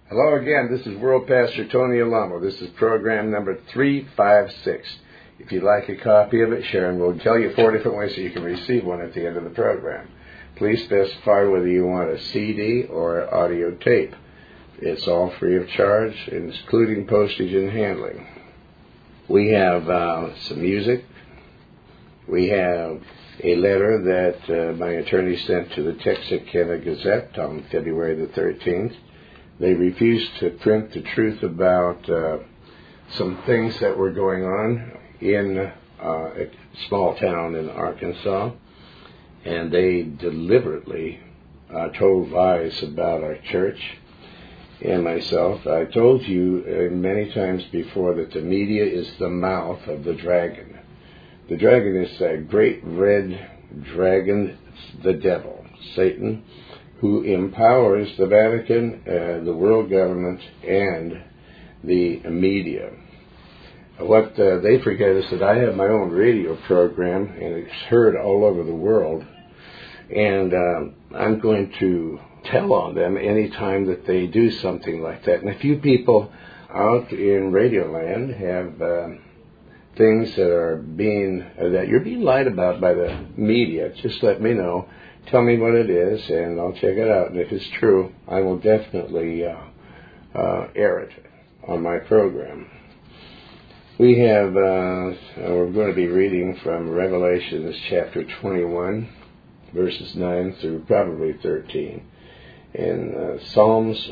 Hello again, this is World Pastor Tony Alamo. This is program number 356. If you'd like a copy of it, Sharon will tell you 4 different ways so you can receive one at the end of the program. Please specify whether you want a CD or an audio tape. It's all free of charge, including postage and handling. We have some music. We have a letter that my attorney sent to the Texarkana Gazette on February the 13th. They refused to print the truth about some things that were going on in a small town in Arkansas, and they deliberately told lies about our church and myself. I told you many times before that the media is the mouth of the dragon. The dragon is a great red dragon, the devil, Satan, who empowers the Vatican, the world government, and the media. What they forget is that I have my own radio program, and it's heard all over the world, and I'm going to tell on them any time that they do something like that. And a few people out in Radioland have things that you're being lied about by the media. Just let me know. Tell me what it is, and I'll check it out. And if it's true, I will definitely air it on my program. We have, we're going to be reading from Revelation chapter 21, verses 9 through probably 13, and Psalms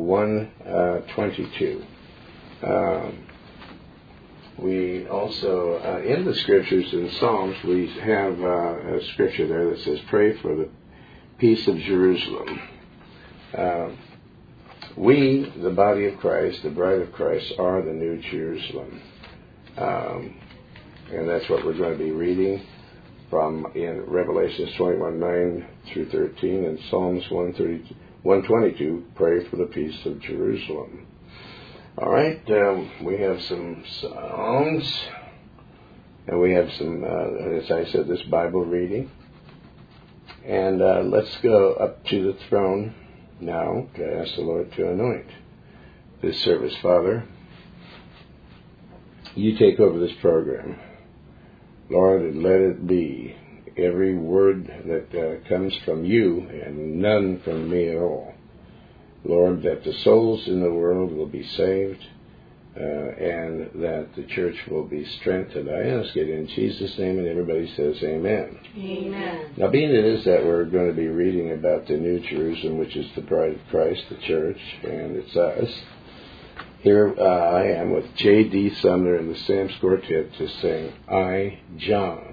122. We also, in the scriptures in Psalms, we have a scripture there that says, pray for the peace of Jerusalem. We, the body of Christ, the bride of Christ, are the new Jerusalem. And that's what we're going to be reading from in Revelation 21, 9 through 13, and Psalms 122, pray for the peace of Jerusalem. All right, we have some songs, and we have some, as I said, this Bible reading. And let's go up to the throne now to ask the Lord to anoint this service. Father, you take over this program. Lord, and let it be every word that comes from you and none from me at all. Lord, that the souls in the world will be saved and that the church will be strengthened. I ask it in Jesus' name, and everybody says amen. Amen. Now, being it is that we're going to be reading about the New Jerusalem, which is the bride of Christ, the church, and it's us. Here I am with J.D. Sumner and the Sam's Quartet to sing, I, John.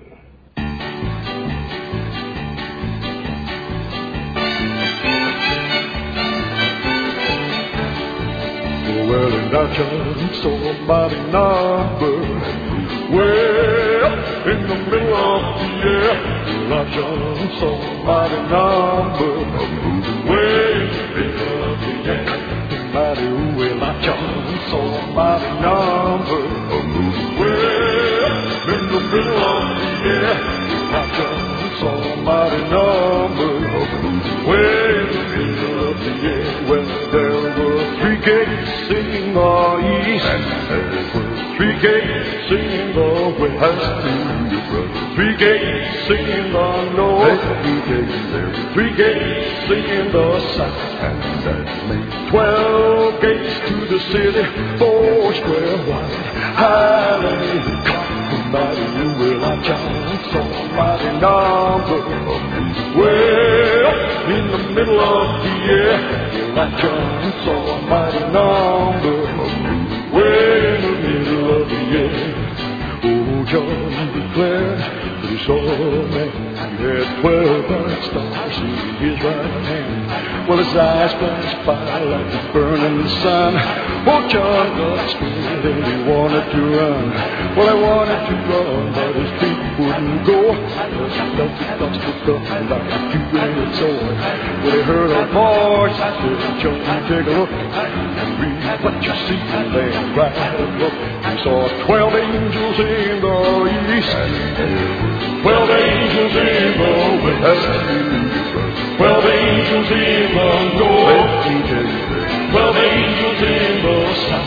Well, and I chose somebody number way up in the middle of the air. Well, I chose somebody number way in the middle of the air. Somebody, well, I chose somebody number way up in the middle of the air. I chose somebody number way in the middle of the air. Well, there were 3 gates in the east, and there were 3 gates in the west, 3 gates in the north, 3 gates in the south, and that made 12 gates to the city, 4 square wide. Hallelujah, somebody will I chant somebody number way up in the middle of the air. I chant somebody number way in the middle of the year. Oh, John declared that he saw a man. He had 12 bright stars in his right hand. Well, his eyes flashed fire like the burning sun. Oh, John got scared and he wanted to run. Well, he wanted to run, but his feet wouldn't go. Because he felt the gospel coming like a two-edged sword. Well, he heard a voice that said, John, take a look and read what you see there right above. He saw 12 angels in the east, 12 angels in the west, 12 angels in the north, 12 angels in the sky.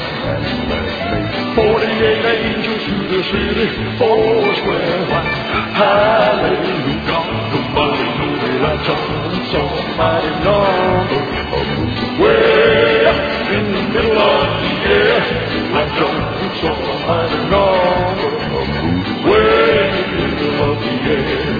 48 angels to the city, 4 square white. Hallelujah, nobody knows the lifetime, somebody number. Way up in the middle of the air, lifetime, somebody number. Way in the middle of the air.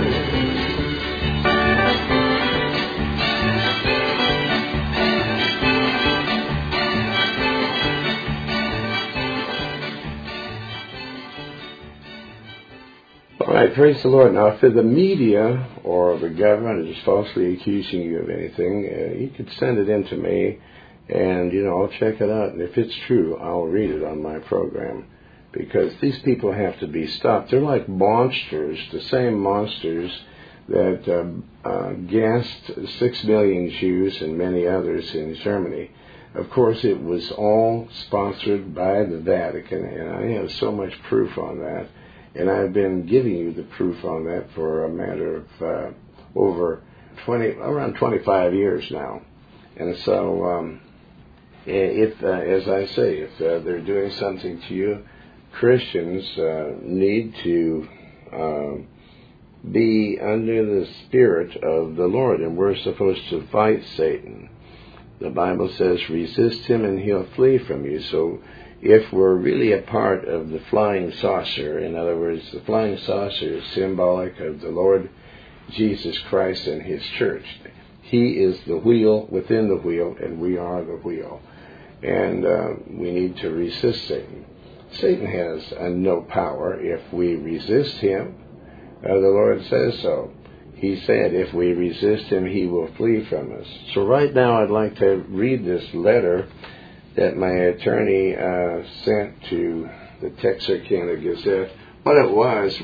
All right, praise the Lord. Now, if the media or the government is falsely accusing you of anything, you could send it in to me, and, I'll check it out. And if it's true, I'll read it on my program, because these people have to be stopped. They're like monsters, the same monsters that gassed 6 million Jews and many others in Germany. Of course, it was all sponsored by the Vatican, and I have so much proof on that. And I've been giving you the proof on that for a matter of around 25 years now. And so, as I say, if they're doing something to you, Christians need to be under the Spirit of the Lord, and we're supposed to fight Satan. The Bible says, resist him and he'll flee from you. So if we're really a part of the flying saucer, in other words, the flying saucer is symbolic of the Lord Jesus Christ and His church. He is the wheel within the wheel, and we are the wheel. And we need to resist Satan. Satan has no power if we resist him. The Lord says so. He said, if we resist him, he will flee from us. So right now I'd like to read this letter that my attorney sent to the Texarkana Gazette. What it was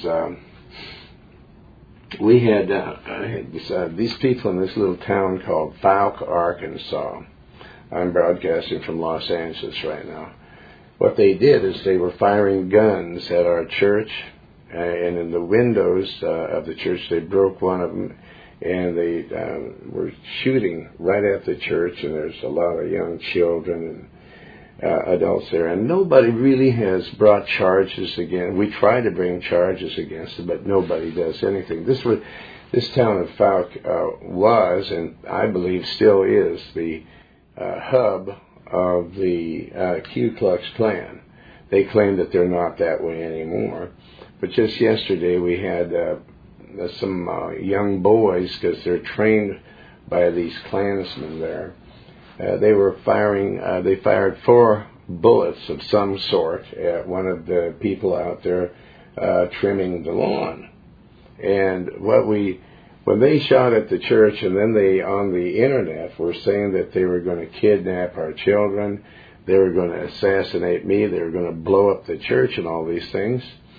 we had these people in this little town called Fouke, Arkansas. I'm broadcasting from Los Angeles right now. What they did is they were firing guns at our church, and in the windows of the church, they broke one of them, and they were shooting right at the church, and there's a lot of young children and adults there, and nobody really has brought charges against. We try to bring charges against them, but nobody does anything. This town of Fouke was, and I believe still is, the hub of the Ku Klux Klan. They claim that they're not that way anymore. But just yesterday we had some young boys, because they're trained by these Klansmen there. They were firing. They fired 4 bullets of some sort at one of the people out there trimming the lawn. And when they shot at the church, and then they on the internet were saying that they were going to kidnap our children, they were going to assassinate me, they were going to blow up the church, and all these things.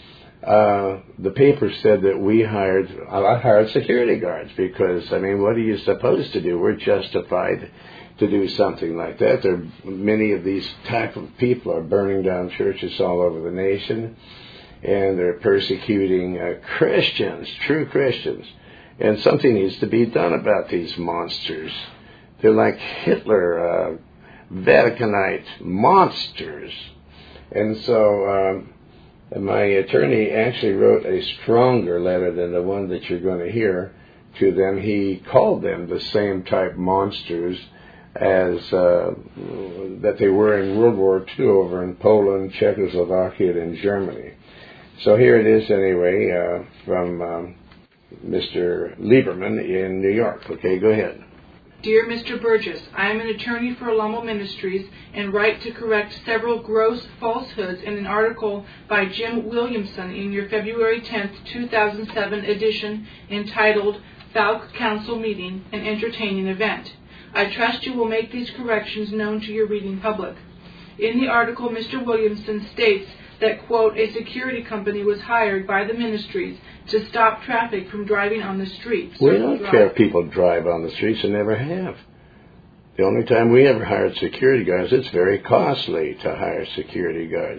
The paper said that I hired security guards, because, what are you supposed to do? We're justified to do something like that. Many of these type of people are burning down churches all over the nation, and they're persecuting Christians, true Christians. And something needs to be done about these monsters. They're like Hitler, Vaticanite monsters. And so my attorney actually wrote a stronger letter than the one that you're going to hear to them. He called them the same type monsters as that they were in World War II over in Poland, Czechoslovakia, and Germany. So here it is anyway from Mr. Lieberman in New York. Okay, go ahead. Dear Mr. Burgess, I am an attorney for Alamo Ministries and write to correct several gross falsehoods in an article by Jim Williamson in your February 10, 2007 edition entitled Fouke Council Meeting, an Entertaining Event. I trust you will make these corrections known to your reading public. In the article, Mr. Williamson states that, quote, a security company was hired by the ministries to stop traffic from driving on the streets. We don't care if people drive on the streets, and never have. The only time we ever hired security guards, it's very costly to hire security guards.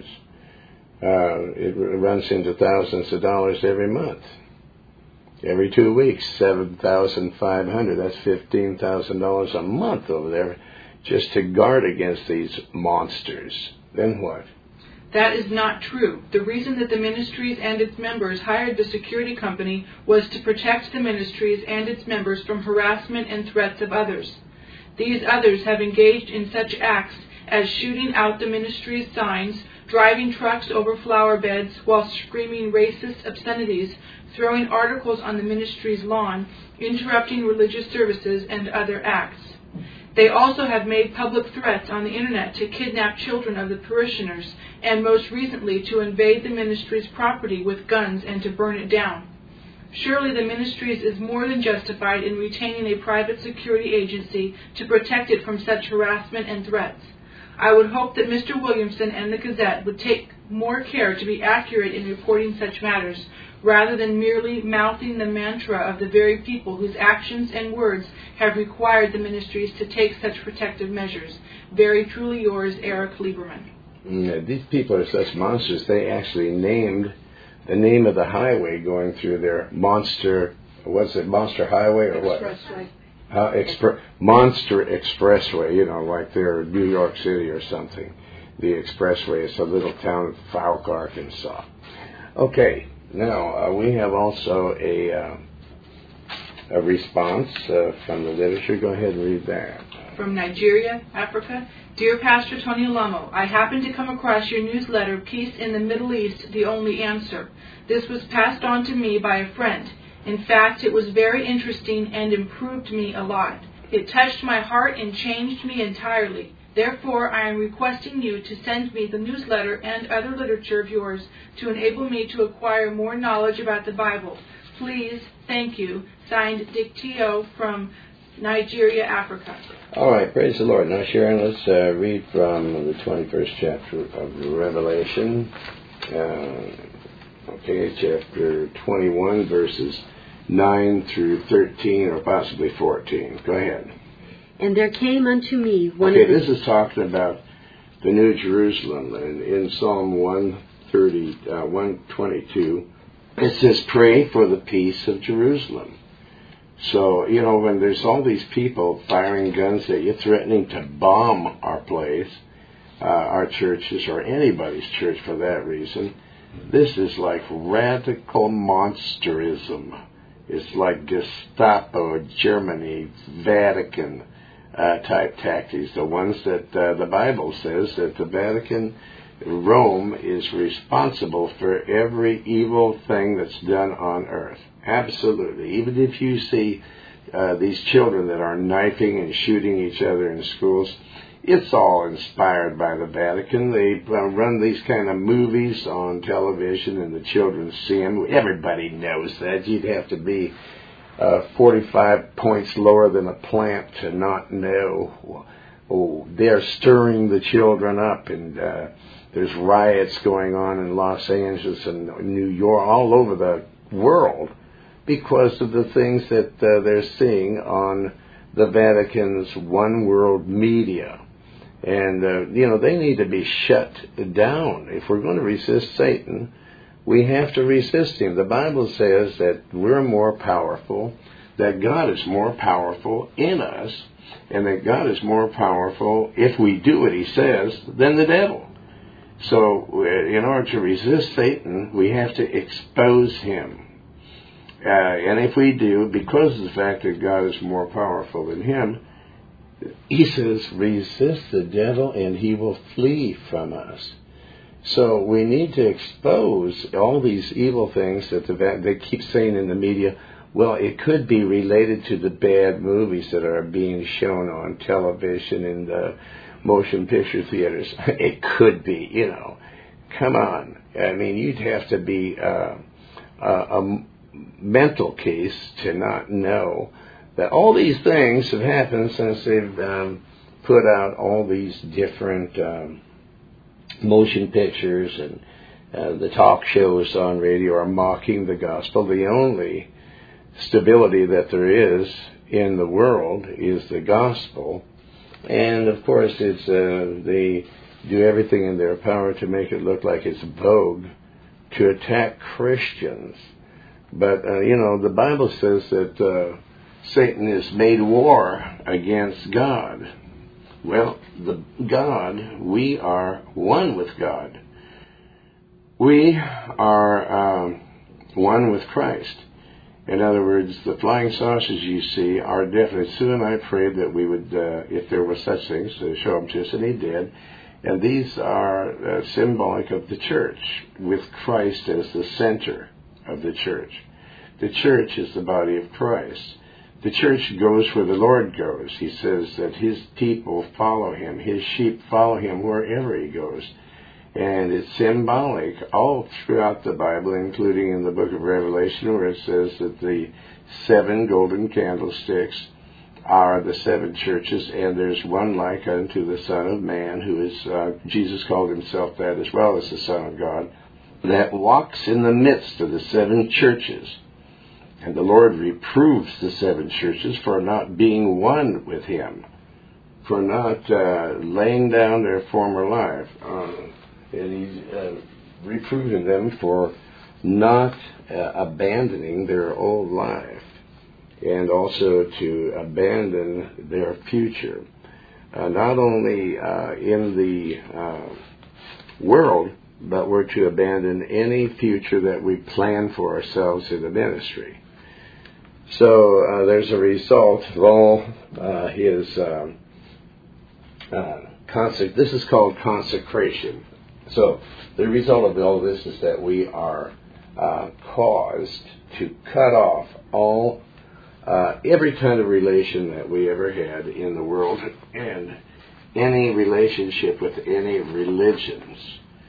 It runs into thousands of dollars every month. Every 2 weeks, $7,500. That's $15,000 a month over there, just to guard against these monsters. Then what? That is not true. The reason that the ministries and its members hired the security company was to protect the ministries and its members from harassment and threats of others. These others have engaged in such acts as shooting out the ministry's signs, driving trucks over flower beds while screaming racist obscenities, throwing articles on the ministry's lawn, interrupting religious services, and other acts. They also have made public threats on the internet to kidnap children of the parishioners, and most recently to invade the ministry's property with guns and to burn it down. Surely the ministries is more than justified in retaining a private security agency to protect it from such harassment and threats. I would hope that Mr. Williamson and the Gazette would take more care to be accurate in reporting such matters, rather than merely mouthing the mantra of the very people whose actions and words have required the ministries to take such protective measures. Very truly yours, Eric Lieberman. These people are such monsters, they actually named the name of the highway going through their Monster Highway or what? Expressway. Monster Expressway, like they're New York City or something. The Expressway is a little town of Fouke, Arkansas. Okay, now we have also a response from the literature. Go ahead and read that. From Nigeria, Africa. Dear Pastor Tony Alamo, I happened to come across your newsletter, Peace in the Middle East, The Only Answer. This was passed on to me by a friend. In fact, it was very interesting and improved me a lot. It touched my heart and changed me entirely. Therefore, I am requesting you to send me the newsletter and other literature of yours to enable me to acquire more knowledge about the Bible. Please, thank you. Signed, Dick Teo from Nigeria, Africa. All right, praise the Lord. Now, Sharon, let's read from the 21st chapter of Revelation. Chapter 21, verses 9 through 13, or possibly 14. Go ahead. And there came unto me one of the... this is talking about the New Jerusalem. And in Psalm 122, it says, pray for the peace of Jerusalem. So, when there's all these people firing guns at you, threatening to bomb our place, our churches, or anybody's church for that reason, this is like radical monsterism. It's like Gestapo, Germany, Vatican type tactics. The ones that the Bible says that the Vatican, Rome, is responsible for every evil thing that's done on earth. Absolutely. Even if you see these children that are knifing and shooting each other in schools, it's all inspired by the Vatican. They run these kind of movies on television and the children see them. Everybody knows that. You'd have to be 45 points lower than a plant to not know. Oh, they're stirring the children up, and there's riots going on in Los Angeles and New York, all over the world, because of the things that they're seeing on the Vatican's One World media. And, they need to be shut down. If we're going to resist Satan, we have to resist him. The Bible says that we're more powerful, that God is more powerful in us, and that God is more powerful, if we do what he says, than the devil. So, in order to resist Satan, we have to expose him. And if we do, because of the fact that God is more powerful than him, he says, resist the devil and he will flee from us. So we need to expose all these evil things that they keep saying in the media. Well, it could be related to the bad movies that are being shown on television in the motion picture theaters. It could be, Come on. I mean, you'd have to be a mental case to not know that all these things have happened since they've put out all these different motion pictures, and the talk shows on radio are mocking the gospel. The only stability that there is in the world is the gospel. And, of course, it's they do everything in their power to make it look like it's vogue to attack Christians. But, the Bible says that Satan has made war against God. Well, we are one with God. We are one with Christ. In other words, the flying saucers you see are definitely. Sue and I prayed that we would, if there were such things, show them to us, and he did. And these are symbolic of the church, with Christ as the center of the church. The church is the body of Christ. The church goes where the Lord goes. He says that his people follow him. His sheep follow him wherever he goes. And it's symbolic all throughout the Bible, including in the book of Revelation, where it says that the 7 golden candlesticks are the 7 churches, and there's one like unto the Son of Man, who is, Jesus called himself that as well as the Son of God, that walks in the midst of the 7 churches. And the Lord reproves the 7 churches for not being one with him, for not laying down their former life. And he's reproving them for not abandoning their old life, and also to abandon their future. Not only in the world, but we're to abandon any future that we plan for ourselves in the ministry. So there's a result of all his this is called consecration. So the result of all this is that we are caused to cut off all every kind of relation that we ever had in the world, and any relationship with any religions.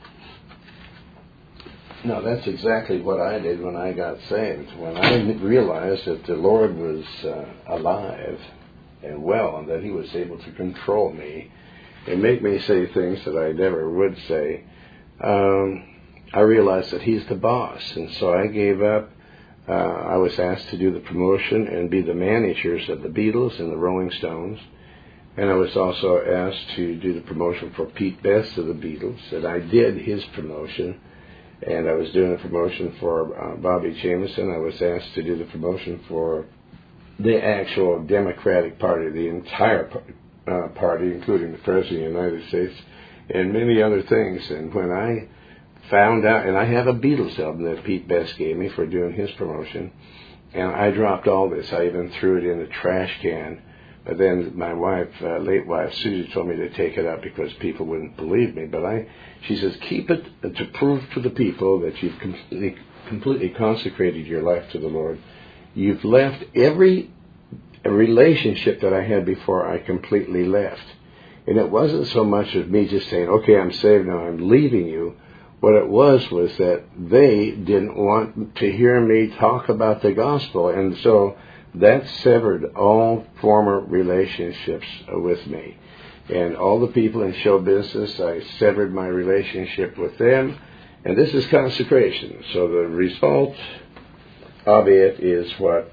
No, that's exactly what I did when I got saved. When I realized that the Lord was alive and well, and that he was able to control me and make me say things that I never would say, I realized that he's the boss. And so I gave up. I was asked to do the promotion and be the managers of the Beatles and the Rolling Stones. And I was also asked to do the promotion for Pete Best of the Beatles. And I did his promotion. And I was doing a promotion for Bobby Jameson. I was asked to do the promotion for the actual Democratic Party, the entire party, including the President of the United States, and many other things. And when I found out, and I have a Beatles album that Pete Best gave me for doing his promotion, and I dropped all this. I even threw it in a trash can. But then my wife, late wife, Susie, told me to take it up because people wouldn't believe me. But she says, keep it to prove to the people that you've completely consecrated your life to the Lord. You've left every relationship that I had before. I completely left. And it wasn't so much of me just saying, okay, I'm saved now, I'm leaving you. What it was that they didn't want to hear me talk about the gospel. And so that severed all former relationships with me. And all the people in show business, I severed my relationship with them. And this is consecration. So the result of it is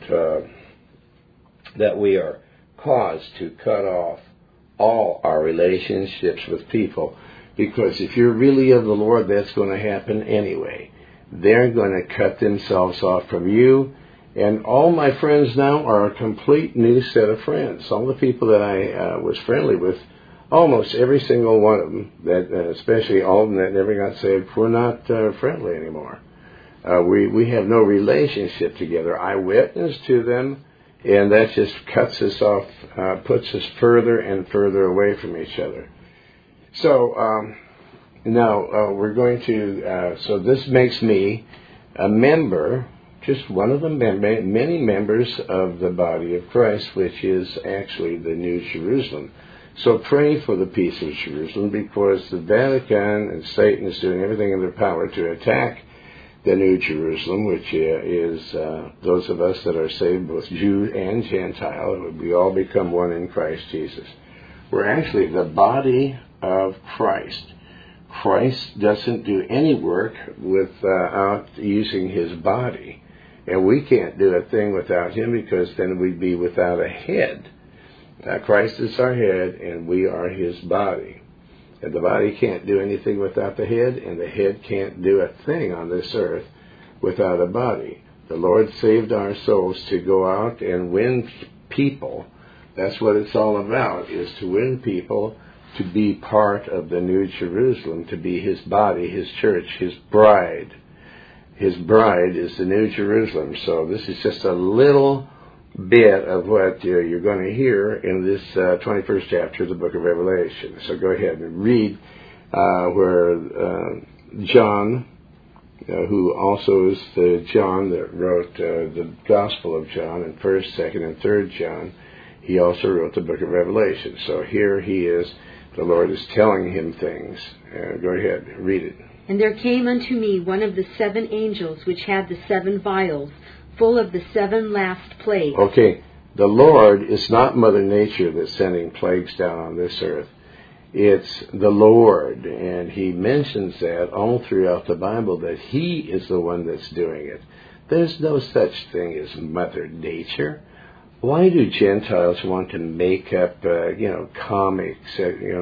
that we are caused to cut off all our relationships with people. Because if you're really of the Lord, that's going to happen anyway. They're going to cut themselves off from you. And all my friends now are a complete new set of friends. All the people that I was friendly with, almost every single one of them, that especially all of them that never got saved, we're not friendly anymore. We have no relationship together. I witness to them, and that just cuts us off, puts us further and further away from each other. So now we're going to, so this makes me a member, just one of the many members of the body of Christ, which is actually the New Jerusalem. So pray for the peace of Jerusalem, because the Vatican and Satan is doing everything in their power to attack the New Jerusalem, which is those of us that are saved, both Jew and Gentile. We all become one in Christ Jesus. We're actually the body of Christ. Christ doesn't do any work without using his body. And we can't do a thing without him, because then we'd be without a head. Christ is our head, and we are his body. And the body can't do anything without the head, and the head can't do a thing on this earth without a body. The Lord saved our souls to go out and win people That's what it's all about, is to win people to be part of the New Jerusalem, to be his body, his church, his bride. His bride is the New Jerusalem. So this is just a little bit of what you're going to hear in this 21st chapter of the book of Revelation. So go ahead and read where John, who also is the John that wrote the Gospel of John in 1st, 2nd, and 3rd John, he also wrote the book of Revelation. So here he is, the Lord is telling him things. Go ahead, read it. And there came unto me one of the 7 angels which had the 7 vials, full of the 7 last plagues. Okay, the Lord is not Mother Nature that's sending plagues down on this earth. It's the Lord, and he mentions that all throughout the Bible, that he is the one that's doing it. There's no such thing as Mother Nature. Why do Gentiles want to make up, comics,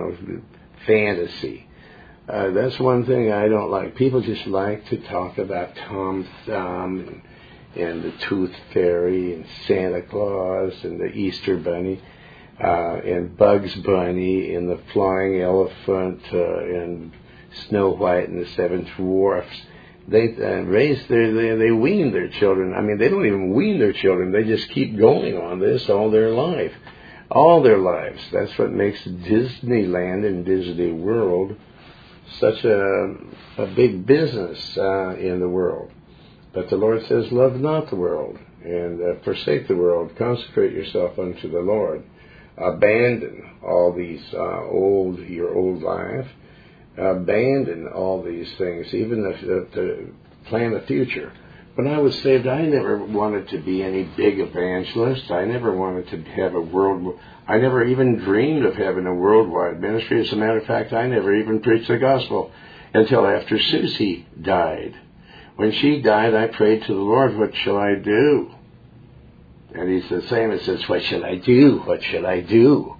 fantasy? That's one thing I don't like. People just like to talk about Tom Thumb and the Tooth Fairy and Santa Claus and the Easter Bunny and Bugs Bunny and the Flying Elephant and Snow White and the 7 Dwarfs. They they wean their children. I mean, they don't even wean their children. They just keep going on this all their life. All their lives. That's what makes Disneyland and Disney World such a big business in the world. But the Lord says, love not the world, and forsake the world. Consecrate yourself unto the Lord. Abandon all these your old life. Abandon all these things, even to plan the future. When I was saved, I never wanted to be any big evangelist. I never wanted to have I never even dreamed of having a worldwide ministry. As a matter of fact, I never even preached the gospel until after Susie died. When she died, I prayed to the Lord, what shall I do? And he's the same. He says, what shall I do? What shall I do?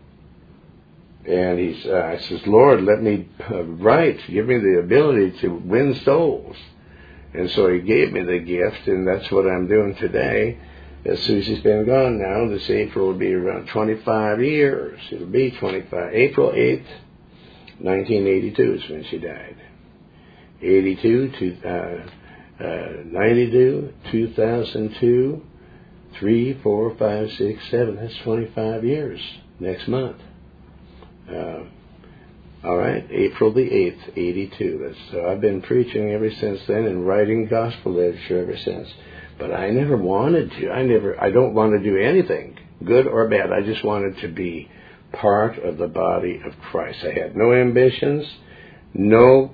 And I says, Lord, let me write. Give me the ability to win souls. And so he gave me the gift, and that's what I'm doing today. As Susie's been gone now, this April will be around 25 years. It'll be 25. April 8th, 1982 is when she died. 92, 2002, 3, 4, 5, 6, 7. That's 25 years next month. All right, April the 8th, 82. So I've been preaching ever since then and writing gospel literature ever since. But I never wanted to. I don't want to do anything, good or bad. I just wanted to be part of the body of Christ. I had no ambitions, no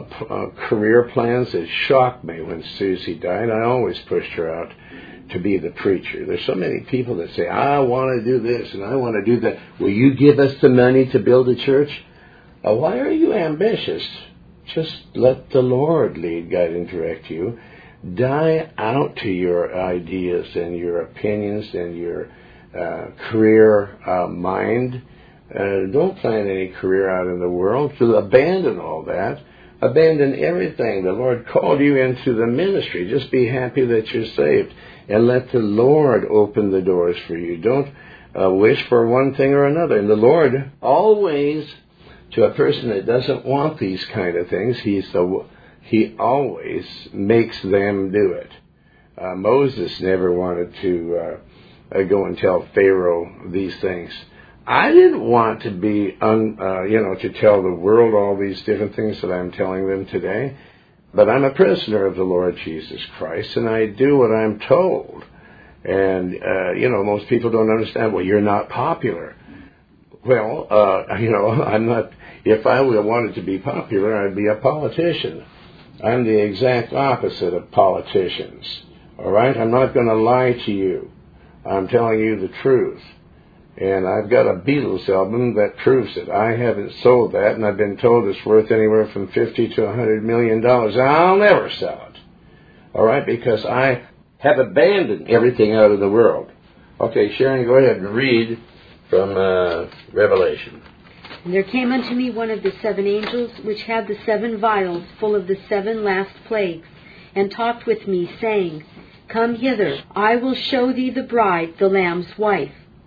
career plans. It shocked me when Susie died. I always pushed her out to be the preacher. There's so many people that say, I want to do this and I want to do that. Will you give us the money to build a church? Why are you ambitious? Just let the Lord lead, guide, and direct you. Die out to your ideas and your opinions and your career mind. Don't plan any career out in the world. So abandon all that. Abandon everything. The Lord called you into the ministry. Just be happy that you're saved. And let the Lord open the doors for you. Don't wish for one thing or another. And the Lord always, to a person that doesn't want these kind of things, He always makes them do it. Moses never wanted to go and tell Pharaoh these things. I didn't want to be, to tell the world all these different things that I'm telling them today. But I'm a prisoner of the Lord Jesus Christ, and I do what I'm told. And, most people don't understand, well, you're not popular. Well, I'm not, if I wanted to be popular, I'd be a politician. I'm the exact opposite of politicians. All right? I'm not going to lie to you. I'm telling you the truth. And I've got a Beatles album that proves it. I haven't sold that, and I've been told it's worth anywhere from $50 to $100 million. I'll never sell it. All right? Because I have abandoned everything out of the world. Okay, Sharon, go ahead and read from Revelation. And there came unto me one of the 7 angels, which had the 7 vials full of the 7 last plagues, and talked with me, saying, Come hither, I will show thee the bride, the Lamb's wife.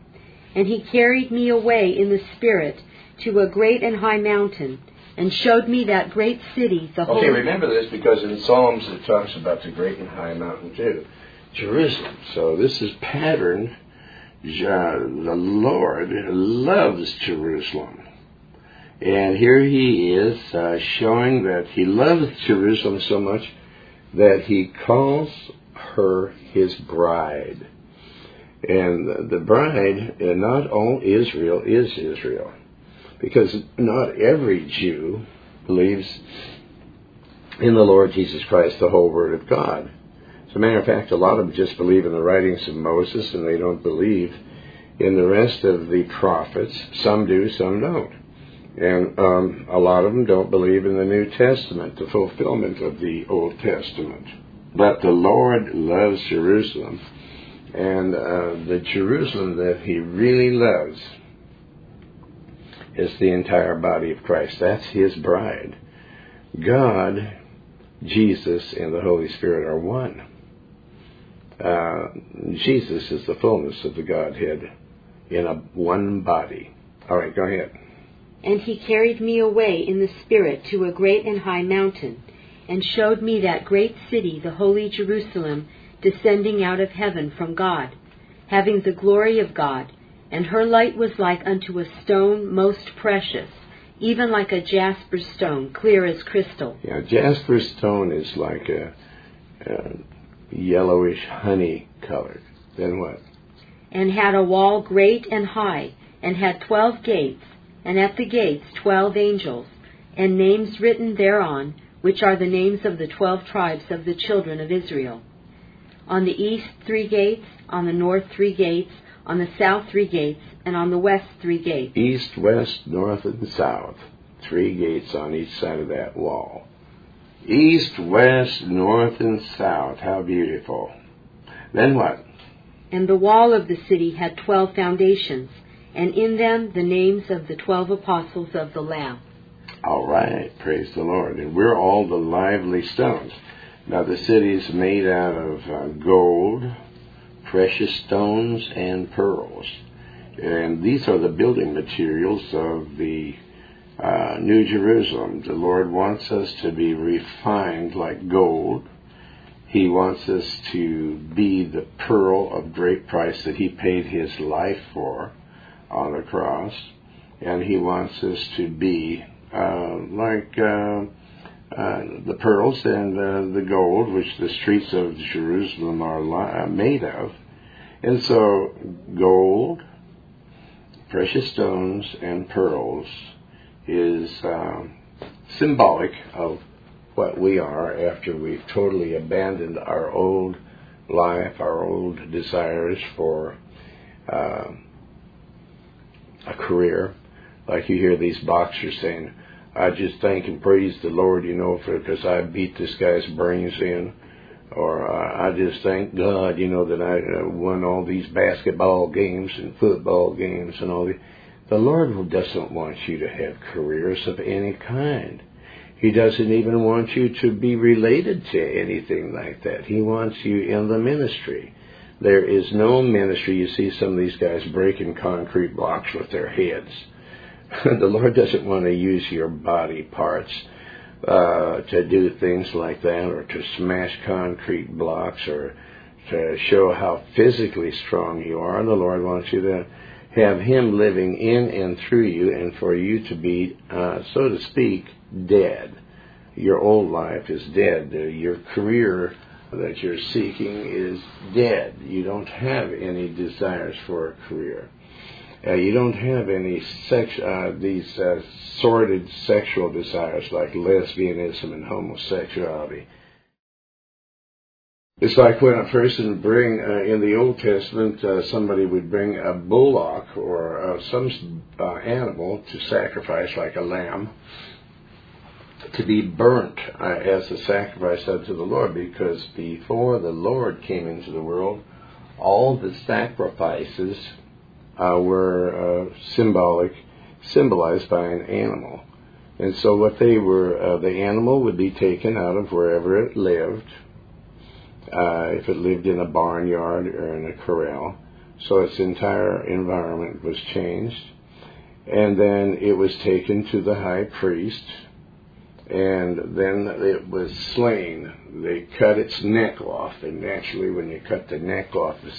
And he carried me away in the Spirit to a great and high mountain, and showed me that great city, the Okay, remember this because in Psalms it talks about the great and high mountain too, Jerusalem. So this is pattern. The Lord loves Jerusalem. And here he is showing that he loves Jerusalem so much that he calls her his bride. And the bride, not all Israel is Israel. Because not every Jew believes in the Lord Jesus Christ, the whole Word of God. As a matter of fact, a lot of them just believe in the writings of Moses, and they don't believe in the rest of the prophets. Some do, some don't. And a lot of them don't believe in the New Testament, the fulfillment of the Old Testament. But the Lord loves Jerusalem, and the Jerusalem that he really loves is the entire body of Christ. That's his bride. God, Jesus, and the Holy Spirit are one. Jesus is the fullness of the Godhead in one body. All right, go ahead. And he carried me away in the Spirit to a great and high mountain, and showed me that great city, the holy Jerusalem, descending out of heaven from God, having the glory of God. And her light was like unto a stone most precious, even like a jasper stone, clear as crystal. Yeah, jasper stone is like a yellowish honey colored. Then what? And had a wall great and high, and had 12 gates, and at the gates 12 angels, and names written thereon, which are the names of the 12 tribes of the children of Israel. On the east 3 gates, on the north 3 gates, on the south 3 gates, and on the west 3 gates. East, west, north, and south. 3 gates on each side of that wall. East, west, north, and south. How beautiful. Then what? And the wall of the city had 12 foundations, and in them the names of the 12 apostles of the Lamb. All right, praise the Lord. And we're all the lively stones. Now the city is made out of gold, precious stones, and pearls. And these are the building materials of the New Jerusalem. The Lord wants us to be refined like gold. He wants us to be the pearl of great price that he paid his life for on the cross. And he wants us to be like the pearls and the gold, which the streets of Jerusalem are made of. And so gold, precious stones, and pearls is symbolic of what we are after we've totally abandoned our old life, our old desires for a career. Like you hear these boxers saying, I just thank and praise the Lord, because I beat this guy's brains in. Or I just thank God, that I won all these basketball games and football games and all these. The Lord doesn't want you to have careers of any kind. He doesn't even want you to be related to anything like that. He wants you in the ministry. There is no ministry. You see some of these guys breaking concrete blocks with their heads. The Lord doesn't want to use your body parts to do things like that, or to smash concrete blocks, or to show how physically strong you are. The Lord wants you to have him living in and through you, and for you to be, so to speak, dead. Your old life is dead. Your career that you're seeking is dead. You don't have any desires for a career. You don't have any these sordid sexual desires like lesbianism and homosexuality. It's like when a person bring, in the Old Testament, somebody would bring a bullock or some animal to sacrifice, like a lamb, to be burnt as a sacrifice unto the Lord, because before the Lord came into the world, all the sacrifices were symbolized by an animal. And so what they were, the animal would be taken out of wherever it lived, if it lived in a barnyard or in a corral, So its entire environment was changed. And then it was taken to the high priest, and then it was slain. They cut its neck off, and naturally when you cut the neck off of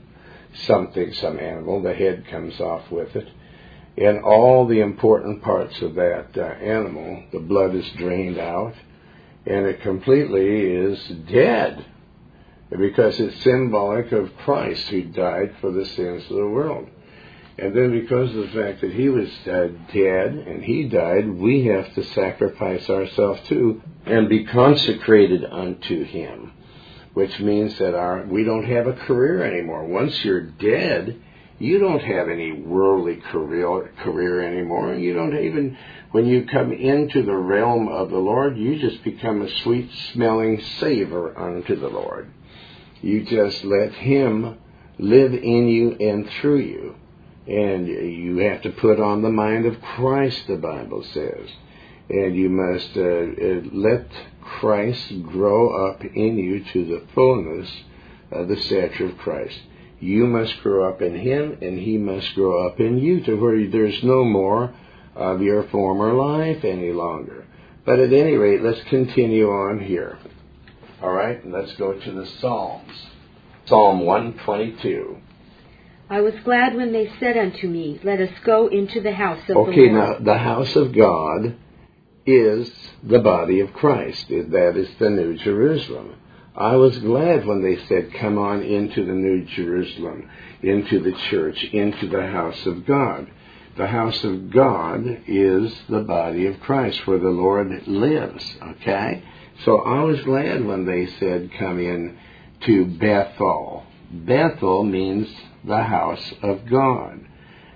some animal, the head comes off with it. And all the important parts of that animal, the blood is drained out, and it completely is dead, because it's symbolic of Christ who died for the sins of the world. And then because of the fact that he was dead and he died, we have to sacrifice ourselves too and be consecrated unto him, which means that we don't have a career anymore. Once you're dead, you don't have any worldly career anymore. You don't even, when you come into the realm of the Lord, you just become a sweet-smelling savor unto the Lord. You just let him live in you and through you. And you have to put on the mind of Christ, the Bible says. And you must let Christ grow up in you to the fullness of the stature of Christ. You must grow up in him, and he must grow up in you to where there's no more of your former life any longer. But at any rate, let's continue on here. All right, let's go to the Psalms. Psalm 122. I was glad when they said unto me, let us go into the house of the Lord. Okay, now the house of God is the body of Christ. That is the New Jerusalem. I was glad when they said, come on into the New Jerusalem, into the church, into the house of God. The house of God is the body of Christ, where the Lord lives, okay? So I was glad when they said, come in to Bethel. Bethel means the house of God.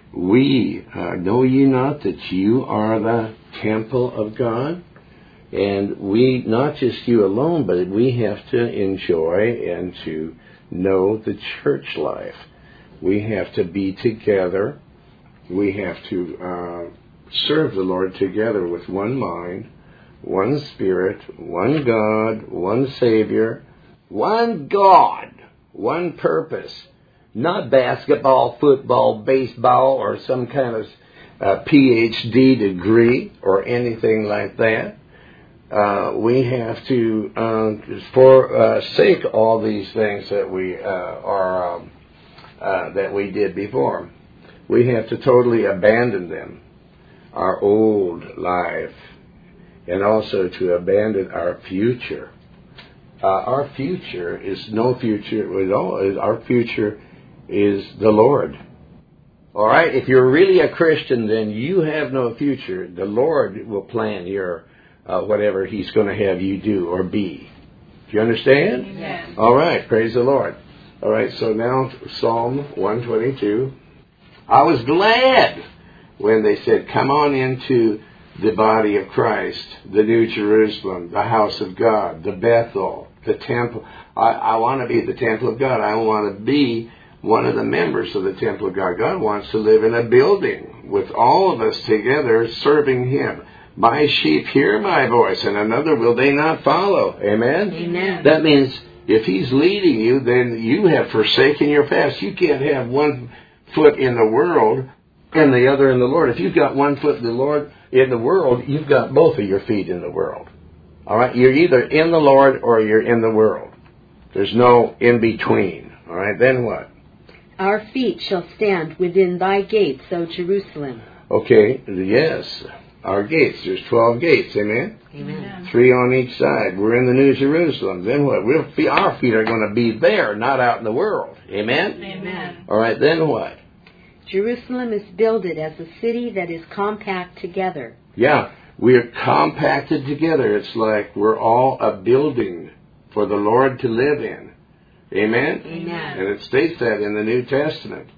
We, know ye not that you are the temple of God? And we, not just you alone, but we have to enjoy and to know the church life. We have to be together. We have to serve the Lord together with one mind, one Spirit, one God, one Savior, one God, one purpose. Not basketball, football, baseball, or some kind of PhD degree or anything like that. We have to forsake all these things that we did before. We have to totally abandon them, our old life, and also to abandon our future. Our future is no future at all. Our future is the Lord. All right? If you're really a Christian, then you have no future. The Lord will plan your whatever he's going to have you do or be. Do you understand? Amen. All right. Praise the Lord. All right. So now Psalm 122. I was glad when they said, come on into the body of Christ, the New Jerusalem, the house of God, the Bethel, the temple. I want to be the temple of God. I want to be one of the members of the temple of God. God wants to live in a building with all of us together serving him. My sheep hear my voice, and another will they not follow. Amen? Amen. That means if he's leading you, then you have forsaken your past. You can't have one foot in the world and the other in the Lord. If you've got one foot in the Lord, in the world, you've got both of your feet in the world. All right? You're either in the Lord or you're in the world. There's no in between. All right? Then what? Our feet shall stand within thy gates, O Jerusalem. Okay, yes. Our gates. There's 12 gates. Amen? Amen. 3 on each side. We're in the New Jerusalem. Then what? Our feet are going to be there, not out in the world. Amen? Amen. All right, then what? Jerusalem is builded as a city that is compact together. Yeah, we're compacted together. It's like we're all a building for the Lord to live in. Amen? Amen. And it states that in the New Testament.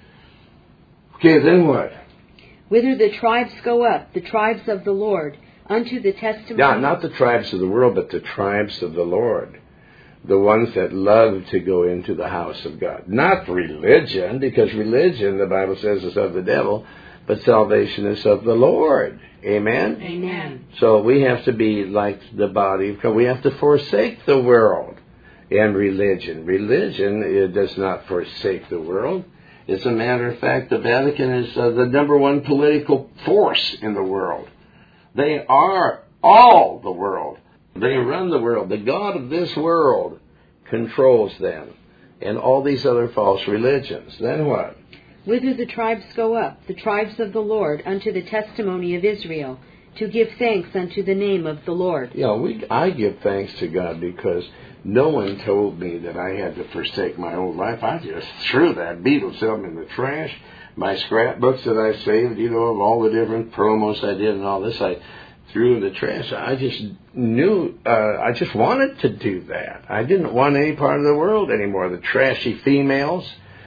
Okay, then what? Whither the tribes go up, the tribes of the Lord, unto the testimony. Yeah, not the tribes of the world, but the tribes of the Lord. The ones that love to go into the house of God. Not religion, because religion, the Bible says, is of the devil, but salvation is of the Lord. Amen? Amen. So we have to be like the body of Christ. We have to forsake the world and religion. Religion, it does not forsake the world. As a matter of fact, the Vatican is the number one political force in the world. They are all the world. They run the world. The God of this world controls them and all these other false religions. Then what? Whither the tribes go up, the tribes of the Lord, unto the testimony of Israel, to give thanks unto the name of the Lord. I give thanks to God because no one told me that I had to forsake my old life. I just threw that Beatles album in the trash. My scrapbooks that I saved, of all the different promos I did and all this, I threw in the trash. I just knew, I just wanted to do that. I didn't want any part of the world anymore. The trashy females,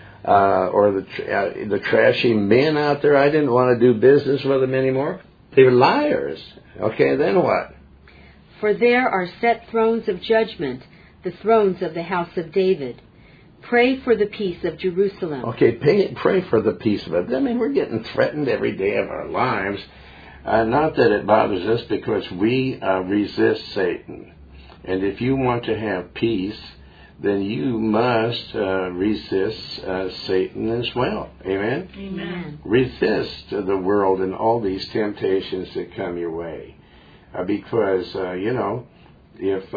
or the trashy men out there, I didn't want to do business with them anymore. They were liars. Okay, then what? For there are set thrones of judgment, the thrones of the house of David. Pray for the peace of Jerusalem. Okay, pray for the peace of it. I mean, we're getting threatened every day of our lives. Not that it bothers us, because we resist Satan. And if you want to have peace, then you must resist Satan as well. Amen? Amen. Resist the world and all these temptations that come your way. Because, if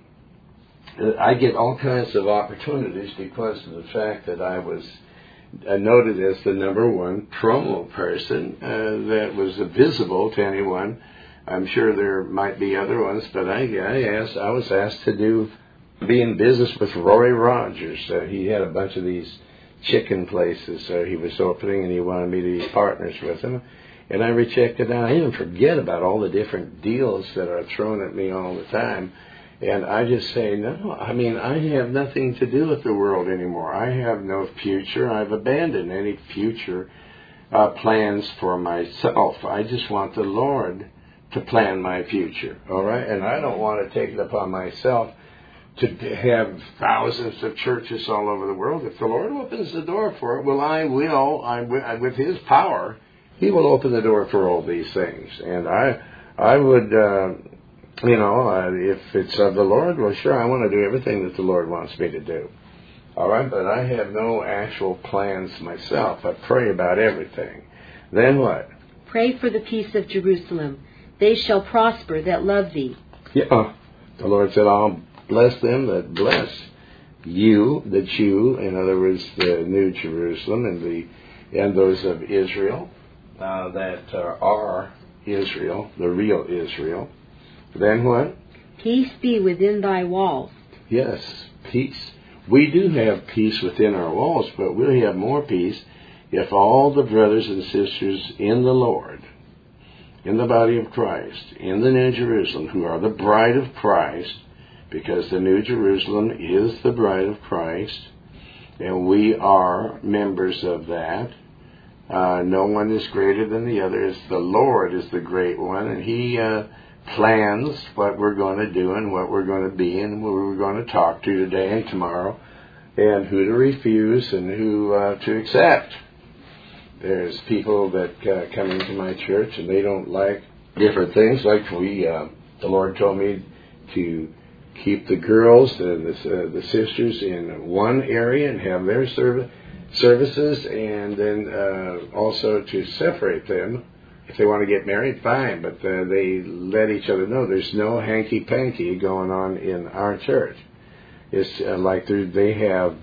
I get all kinds of opportunities because of the fact that I was noted as the number one promo person that was visible to anyone. I'm sure there might be other ones, but I was asked to be in business with Roy Rogers. He had a bunch of these chicken places he was opening, and he wanted me to be partners with him. And I rejected that. I even forget about all the different deals that are thrown at me all the time. And I just say, no, I have nothing to do with the world anymore. I have no future. I've abandoned any future plans for myself. I just want the Lord to plan my future, all right? And I don't want to take it upon myself to have thousands of churches all over the world. If the Lord opens the door for it, with His power, He will open the door for all these things. And I would... if it's of the Lord, well, sure, I want to do everything that the Lord wants me to do. All right, but I have no actual plans myself. I pray about everything. Then what? Pray for the peace of Jerusalem. They shall prosper that love thee. Yeah, the Lord said, I'll bless them that bless you, in other words, the New Jerusalem and those of Israel that are Israel, the real Israel. Then what? Peace be within thy walls. Yes, peace. We do have peace within our walls, but we'll have more peace if all the brothers and sisters in the Lord, in the body of Christ, in the New Jerusalem, who are the bride of Christ, because the New Jerusalem is the bride of Christ, and we are members of that. No one is greater than the other. It's the Lord is the great one, and He plans what we're going to do and what we're going to be and who we're going to talk to today and tomorrow, and who to refuse and who to accept. There's people that come into my church and they don't like different things. Like the Lord told me to keep the girls and the sisters in one area and have their services, and then also to separate them. If they want to get married, fine, but they let each other know there's no hanky-panky going on in our church. It's like they have,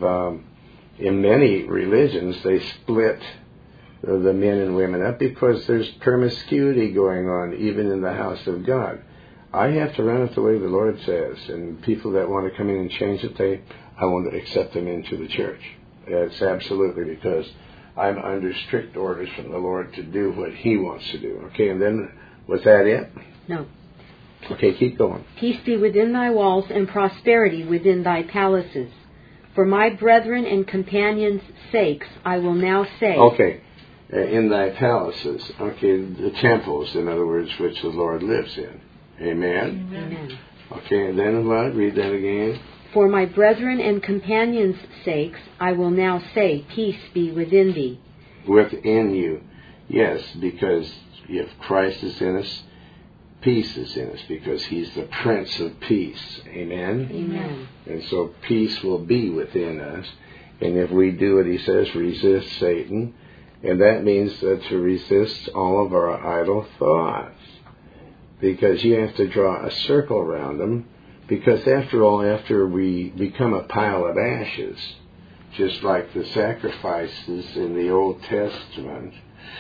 in many religions, they split the men and women up because there's promiscuity going on, even in the house of God. I have to run it the way the Lord says, and people that want to come in and change it, I won't accept them into the church. It's absolutely because I'm under strict orders from the Lord to do what He wants to do. Okay, and then, was that it? No. Okay, keep going. Peace be within thy walls, and prosperity within thy palaces. For my brethren and companions' sakes, I will now say... Okay, in thy palaces. Okay, the temples, in other words, which the Lord lives in. Amen? Amen. Okay, and then what? Read that again. For my brethren and companions' sakes, I will now say, peace be within thee. Within you. Yes, because if Christ is in us, peace is in us, because He's the Prince of Peace. Amen? Amen. And so peace will be within us. And if we do what he says, resist Satan, and that means that to resist all of our idle thoughts. Because you have to draw a circle around them, because after all, after we become a pile of ashes, just like the sacrifices in the Old Testament,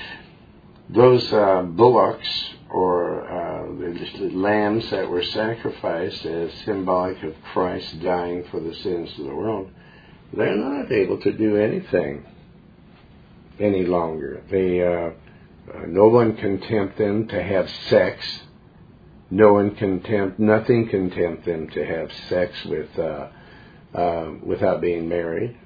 those bullocks or the lambs that were sacrificed as symbolic of Christ dying for the sins of the world, they're not able to do anything any longer. No one can tempt them to have sex. Nothing can tempt them to have sex without being married.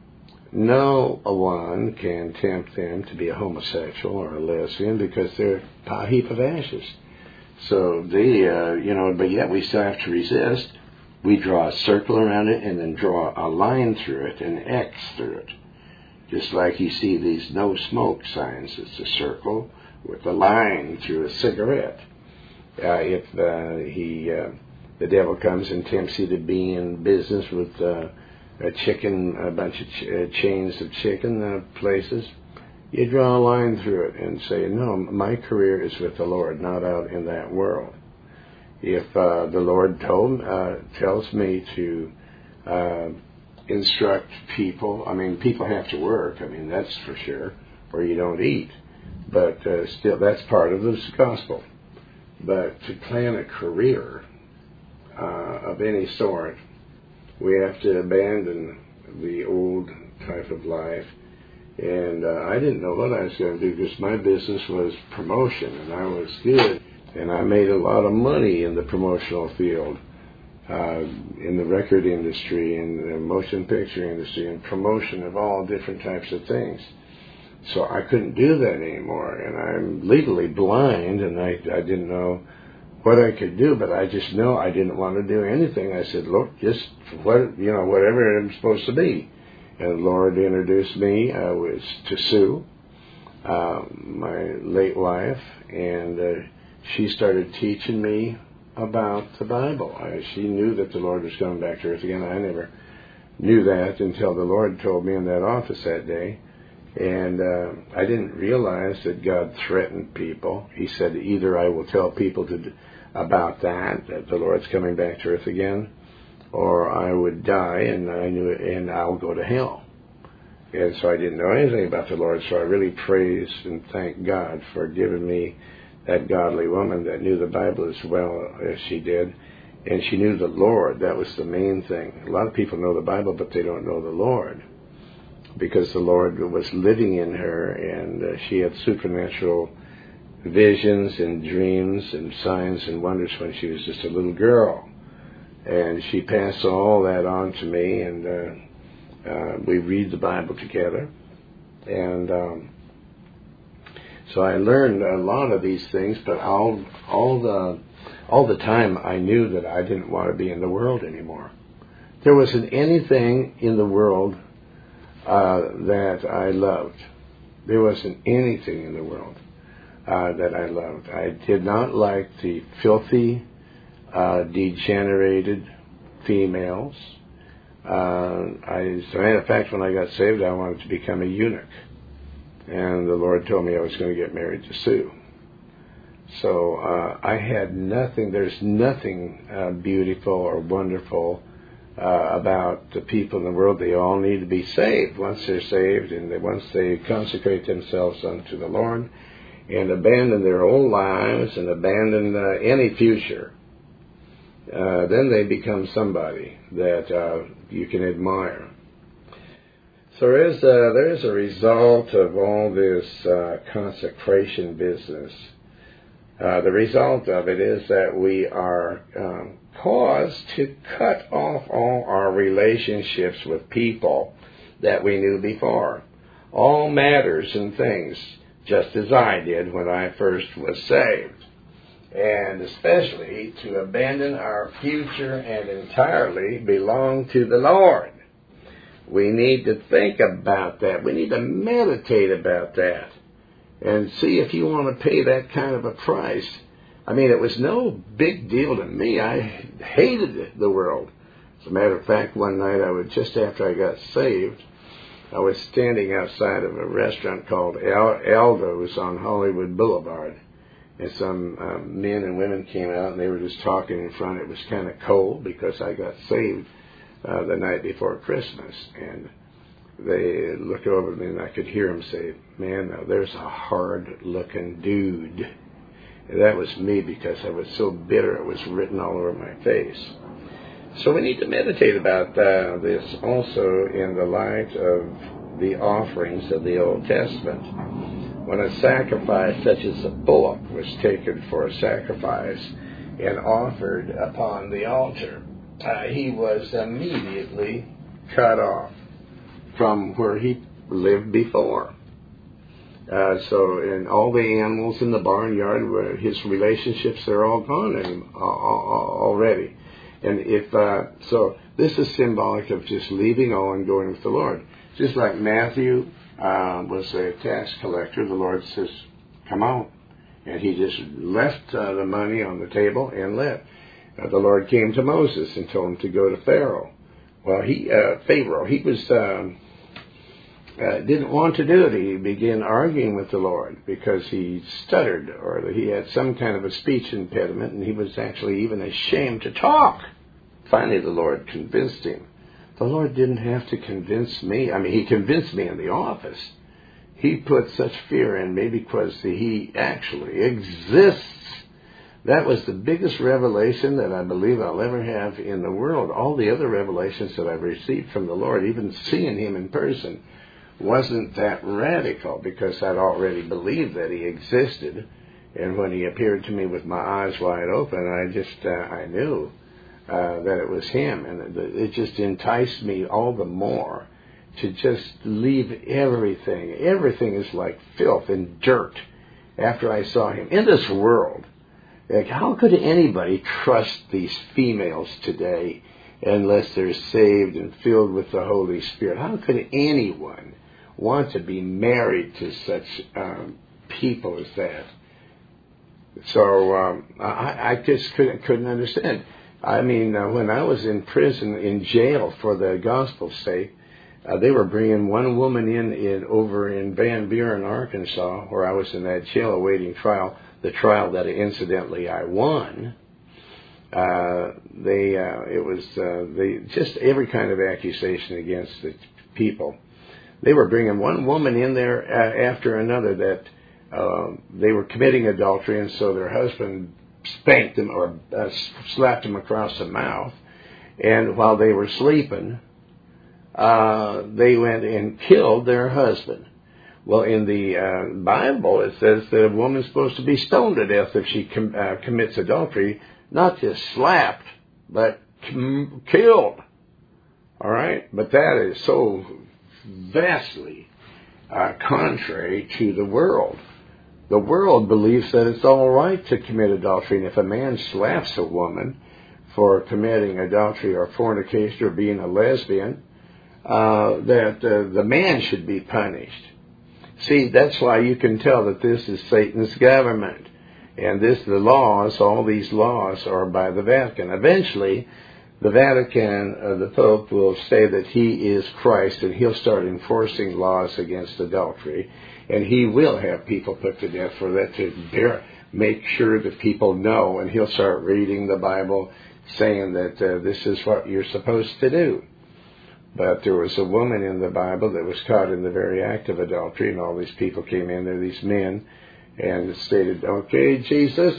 No one can tempt them to be a homosexual or a lesbian because they're a heap of ashes. So but yet we still have to resist. We draw a circle around it and then draw a line through it, an X through it. Just like you see these no smoke signs. It's a circle with a line through a cigarette. If the devil comes and tempts you to be in business with a bunch of chains of chicken places, you draw a line through it and say, no, my career is with the Lord, not out in that world. If the Lord tells me to instruct people, people have to work, that's for sure, or you don't eat. But still, that's part of this gospel. But to plan a career of any sort, we have to abandon the old type of life. And I didn't know what I was going to do because my business was promotion, and I was good. And I made a lot of money in the promotional field, in the record industry, in the motion picture industry, and promotion of all different types of things. So I couldn't do that anymore, and I'm legally blind, and I didn't know what I could do, but I just know I didn't want to do anything. I said, look, just whatever I'm supposed to be. And the Lord introduced me to Sue, my late wife, and she started teaching me about the Bible. She knew that the Lord was coming back to earth again. I never knew that until the Lord told me in that office that day. And I didn't realize that God threatened people. He said, either I will tell people about that the Lord's coming back to earth again, or I would die, and I'll go to hell. And so I didn't know anything about the Lord, so I really praise and thank God for giving me that godly woman that knew the Bible as well as she did. And she knew the Lord. That was the main thing. A lot of people know the Bible, but they don't know the Lord, because the Lord was living in her, and she had supernatural visions and dreams and signs and wonders when she was just a little girl. And she passed all that on to me, and we read the Bible together. And so I learned a lot of these things, but all the time I knew that I didn't want to be in the world anymore. There wasn't anything in the world that I loved. There wasn't anything in the world that I loved. I did not like the filthy, degenerated females. As a matter of fact, when I got saved, I wanted to become a eunuch. And the Lord told me I was going to get married to Sue. So I had nothing, there's nothing beautiful or wonderful about the people in the world. They all need to be saved. Once they're saved, and once they consecrate themselves unto the Lord and abandon their old lives and abandon any future, then they become somebody that you can admire. So there is a result of all this consecration business. The result of it is that we are caused to cut off all our relationships with people that we knew before. All matters and things, just as I did when I first was saved. And especially to abandon our future and entirely belong to the Lord. We need to think about that. We need to meditate about that. And see if you want to pay that kind of a price. It was no big deal to me. I hated the world. As a matter of fact, one night just after I got saved, I was standing outside of a restaurant called Aldo's on Hollywood Boulevard, and some men and women came out, and they were just talking in front. It was kind of cold because I got saved the night before Christmas, and they looked over at me, and I could hear them say, "Man, now there's a hard-looking dude." And that was me because I was so bitter it was written all over my face. So we need to meditate about this also in the light of the offerings of the Old Testament. When a sacrifice such as a bullock was taken for a sacrifice and offered upon the altar, he was immediately cut off from where he lived before. And all the animals in the barnyard, his relationships, they're all gone already. And so this is symbolic of just leaving all and going with the Lord. Just like Matthew was a tax collector, the Lord says, "Come out." And he just left the money on the table and left. The Lord came to Moses and told him to go to Pharaoh. Well, Pharaoh, he was didn't want to do it. He began arguing with the Lord because he stuttered, or that he had some kind of a speech impediment, and he was actually even ashamed to talk. Finally, the Lord convinced him. The Lord didn't have to convince me. I mean, he convinced me in the office. He put such fear in me because he actually exists. That was the biggest revelation that I believe I'll ever have in the world. All the other revelations that I've received from the Lord, even seeing him in person, wasn't that radical because I'd already believed that he existed. And when he appeared to me with my eyes wide open, I knew that it was him. And it just enticed me all the more to just leave everything. Everything is like filth and dirt after I saw him. In this world, like, how could anybody trust these females today unless they're saved and filled with the Holy Spirit? How could anyone want to be married to such people as that? So I just couldn't understand. I mean, when I was in prison, in jail for the gospel's sake, they were bringing one woman in over in Van Buren, Arkansas, where I was in that jail awaiting trial, the trial that incidentally I won. It was just every kind of accusation against the people. They were bringing one woman in there after another that they were committing adultery, and so their husband spanked them or slapped them across the mouth. And while they were sleeping, they went and killed their husband. Well, in the Bible, it says that a woman's supposed to be stoned to death if she commits adultery, not just slapped, but killed. All right? But that is so vastly contrary to the world. The world believes that it's all right to commit adultery, and if a man slaps a woman for committing adultery or fornication or being a lesbian, that the man should be punished. See, that's why you can tell that this is Satan's government. And all these laws are by the Vatican. Eventually, the Vatican, the Pope, will say that he is Christ, and he'll start enforcing laws against adultery. And he will have people put to death for that, to make sure that people know. And he'll start reading the Bible, saying that this is what you're supposed to do. But there was a woman in the Bible that was caught in the very act of adultery, and all these people came in there, these men, and stated, "Okay, Jesus,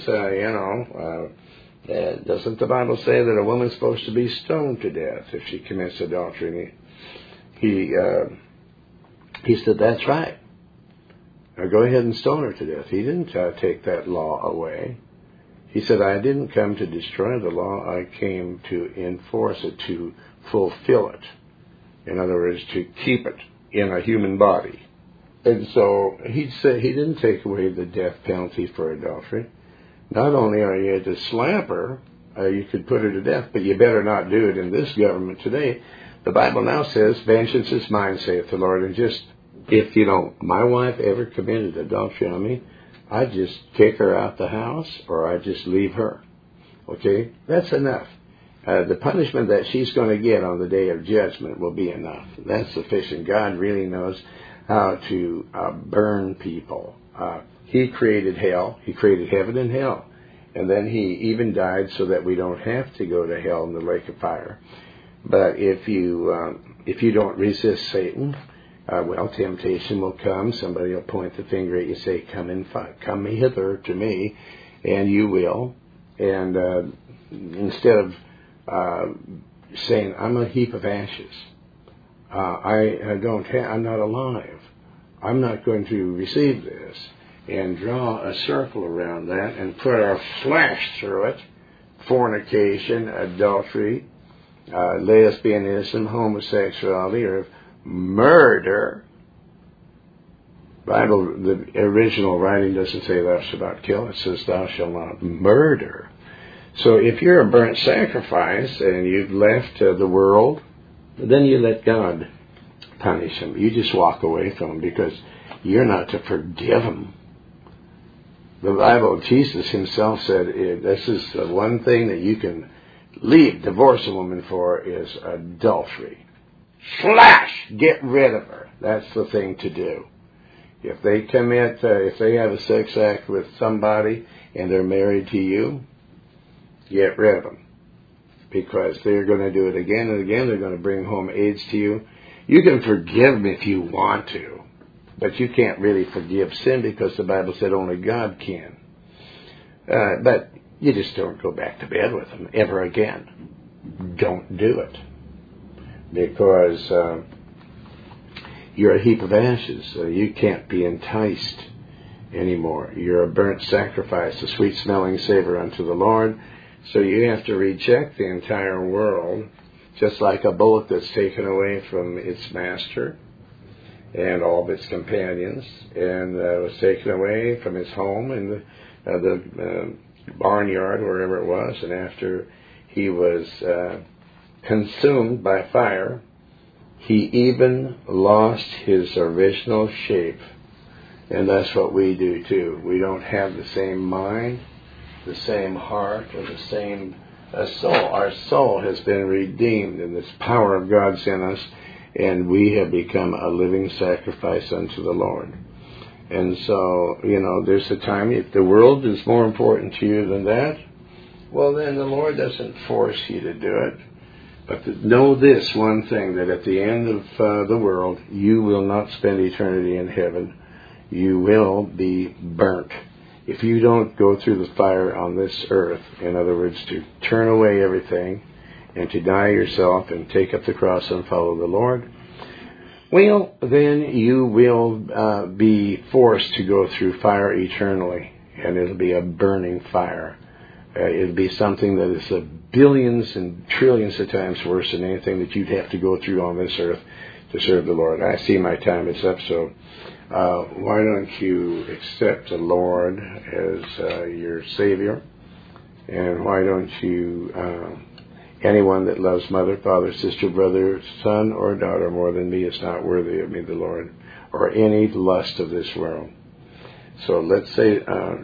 doesn't the Bible say that a woman's supposed to be stoned to death if she commits adultery?" And he said, "That's right. Now go ahead and stone her to death." He didn't take that law away. He said, "I didn't come to destroy the law. I came to enforce it, to fulfill it. In other words, to keep it in a human body." And so he said he didn't take away the death penalty for adultery. Not only are you to slap her, you could put her to death, but you better not do it in this government today. The Bible now says, "Vengeance is mine, saith the Lord." And just, if my wife ever committed adultery on me, I'd just kick her out the house, or I'd just leave her. Okay? That's enough. the punishment that she's going to get on the day of judgment will be enough. That's sufficient. God really knows how to burn people. He created hell. He created heaven and hell. And then he even died so that we don't have to go to hell in the lake of fire. But if you don't resist Satan, temptation will come. Somebody will point the finger at you, say, "Come hither to me," and you will. And instead of saying, "I'm a heap of ashes. I'm not alive. I'm not going to receive this," and draw a circle around that and put our flesh through it, fornication, adultery, lesbianism, homosexuality, or murder. Bible, the original writing doesn't say thou shalt not kill. It says thou shalt not murder. So if you're a burnt sacrifice and you've left the world, then you let God punish him. You just walk away from him because you're not to forgive him. The Bible, Jesus himself said, this is the one thing that you can divorce a woman for is adultery. Slash! Get rid of her. That's the thing to do. If they if they have a sex act with somebody and they're married to you, get rid of them. Because they're going to do it again and again. They're going to bring home AIDS to you. You can forgive them if you want to. But you can't really forgive sin because the Bible said only God can. But you just don't go back to bed with them ever again. Don't do it. Because you're a heap of ashes. You can't be enticed anymore. You're a burnt sacrifice, a sweet-smelling savor unto the Lord. So you have to reject the entire world, just like a bullock that's taken away from its master and all of its companions, and was taken away from its home in the barnyard, wherever it was, and after he was consumed by fire, he even lost his original shape. And that's what we do too. We don't have the same mind, the same heart, or the same soul. Our soul has been redeemed, and this power of God's in us, and we have become a living sacrifice unto the Lord. And so, there's a time, if the world is more important to you than that, well, then the Lord doesn't force you to do it. But know this one thing, that at the end of the world, you will not spend eternity in heaven. You will be burnt. If you don't go through the fire on this earth, in other words, to turn away everything and to die yourself and take up the cross and follow the Lord, well, then you will be forced to go through fire eternally, and it'll be a burning fire. It'll be something that is billions and trillions of times worse than anything that you'd have to go through on this earth to serve the Lord. I see my time is up, so why don't you accept the Lord as your Savior? And why don't you, anyone that loves mother, father, sister, brother, son, or daughter more than me is not worthy of me, the Lord, or any lust of this world. So let's say,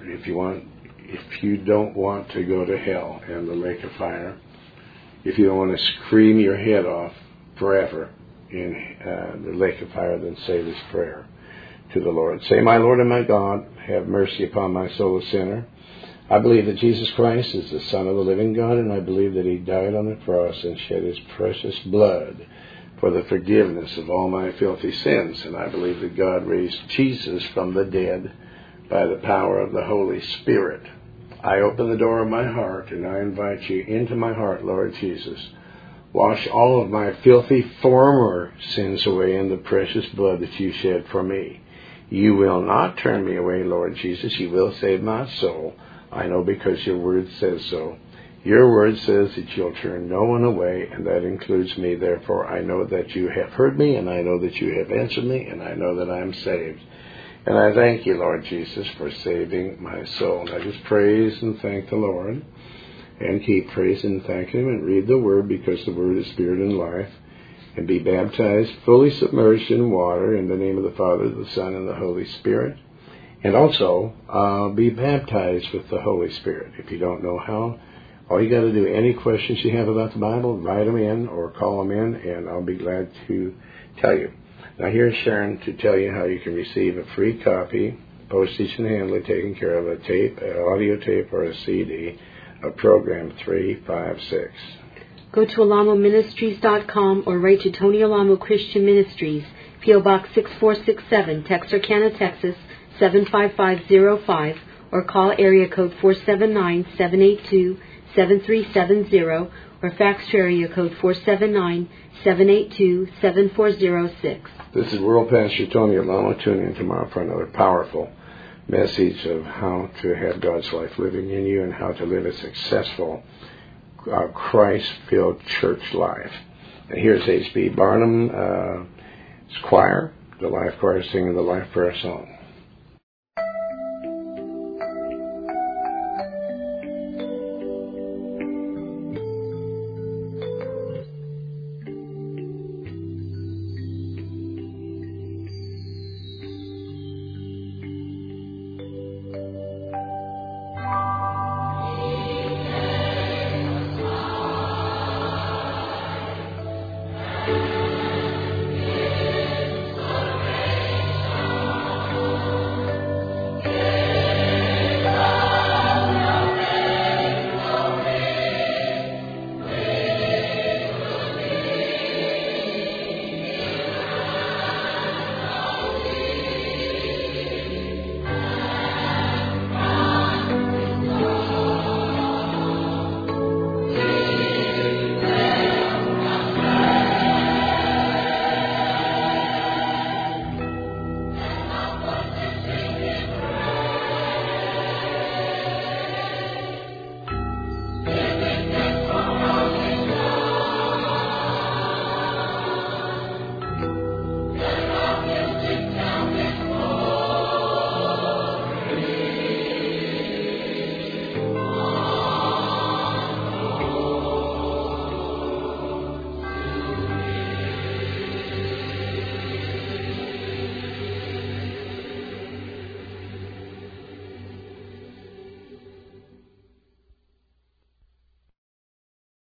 if you don't want to go to hell and the lake of fire, if you don't want to scream your head off forever in the lake of fire, then say this prayer to the Lord. Say, my Lord and my God, have mercy upon my soul, a sinner. I believe that Jesus Christ is the Son of the living God, and I believe that he died on the cross and shed his precious blood for the forgiveness of all my filthy sins. And I believe that God raised Jesus from the dead by the power of the Holy Spirit. I open the door of my heart, and I invite you into my heart, Lord Jesus. Wash all of my filthy former sins away in the precious blood that you shed for me. You will not turn me away, Lord Jesus. You will save my soul. I know because your word says so. Your word says that you'll turn no one away, and that includes me. Therefore, I know that you have heard me, and I know that you have answered me, and I know that I am saved. And I thank you, Lord Jesus, for saving my soul. And I just praise and thank the Lord, and keep praising and thanking him, and read the word, because the word is spirit and life, and be baptized, fully submerged in water, in the name of the Father, the Son, and the Holy Spirit. And also be baptized with the Holy Spirit. If you don't know how, All you got to do, any questions you have about the Bible, write them in or call them in, and I'll be glad to tell you. Now here's Sharon to tell you how you can receive a free copy, postage and handling taken care of, a tape, an audio tape, or a CD of Program 356. Go to alamoministries.com or write to Tony Alamo Christian Ministries, P.O. Box 6467, Texarkana, Texas 75505, or call area code 479-782-7370, or fax to area code 479-782-7406. This is World Pastor Tony Alamo. Tune in tomorrow for another powerful message of how to have God's life living in you and how to live a successful Christ-filled church life. And here's H.B. Barnum's choir, the Life Choir, singing the Life Prayer song.